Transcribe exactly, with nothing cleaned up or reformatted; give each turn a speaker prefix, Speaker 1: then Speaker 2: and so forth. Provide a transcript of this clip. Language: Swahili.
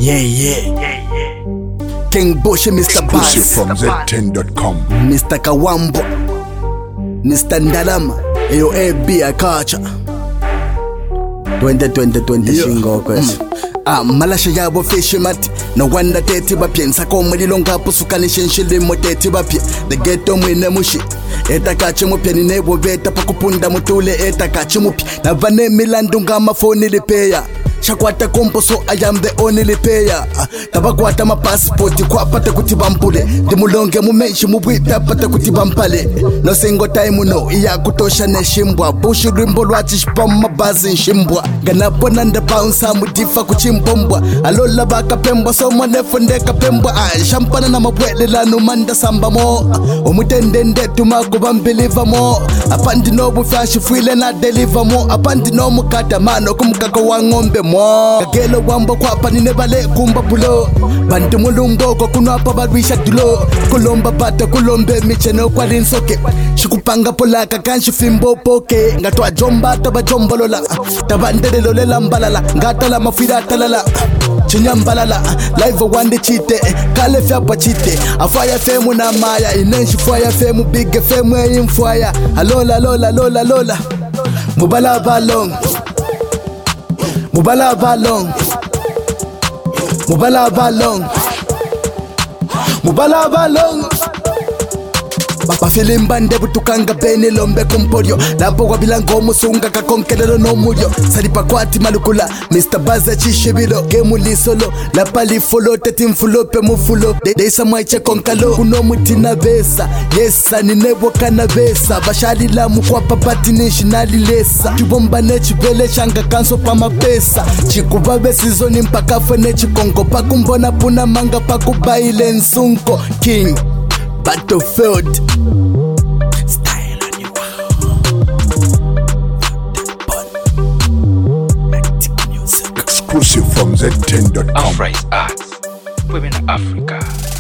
Speaker 1: Yeah, yeah, yeah, yeah. King Bush, Mister Bass.
Speaker 2: Exclusive from Z ten dot com.
Speaker 1: Mister Kawambo, Mister Ndalama, Ayo A B Akacha. twenty twenty twenty shingo kwesi. Ah, malasha yabo fishi mati. No wonder teti bapye. Nsako mwililo ngapu sukani shinshili mo teti bapye. The ghetto mwine mushi. Eta kachi mupya ni nebo veta pakupunda mutule eta kachi mupya. Na vane milandu nga mafoni lipeya. Shakwata kompo so I am the only payer. Tabakwata ma passport kwa pata kutibampule. Dimulonge mumenshi mubwita pata kutibampale. No single time no iya kutosha ne shimbwa. Bushi rimbo lwachi shipama bazi shimbwa. Ganapo nanda bounce mudifa kuchimbombwa. Alola baka pembwa so mwanefunde kapembwa. Shampana na mabwele la numanda samba mo. Umutendende tumago believe mo. Apandi no buflashi fuile na deliver mo. Apandi no mukata mano kumkaka wangombe mo. Kagelo wambo kwa pa ninebale kumba pulo. Bantu mulungo kwa kunwapa badwisha dulo. Kulomba bata kulombe micheno kwa rinsoke. Shikupanga pola kakanshi fimbo poke. Ngatwa jomba taba jombolola. Tabandele lolela mbalala. Ngatala mafira talala. Chinyambalala. Live wande chite. Kale fyapa chite. Afaya femu na maya. Inenshi faya femu big femu ya infwaya. Alola lola lola lola. Mubala balong. Mubala balong, Mubala balong, Mubala balong. Bapa filimbande butukanga bene lombe kumporio. Lapo kwa bilango musunga kakonkelelo no mulio. Salipa kwati malukula, Mister Baza chishibilo. Gemu li solo, lapa li follow, tetim fulope mufulo. Deisa maiche konkalo, kuno mutina besa. Yesa, ninebo kana besa. Bashali la mukwa papati nishinali lesa. Chubomba nechi pele shanga kanso pa mapesa. Chikubabe sizoni mpaka fene kongo. Pakumbona puna manga pakubaile nsunko. King Battlefield style on you.
Speaker 2: Exclusive from Z ten dot com.
Speaker 3: Afra's Arts, Women of Africa.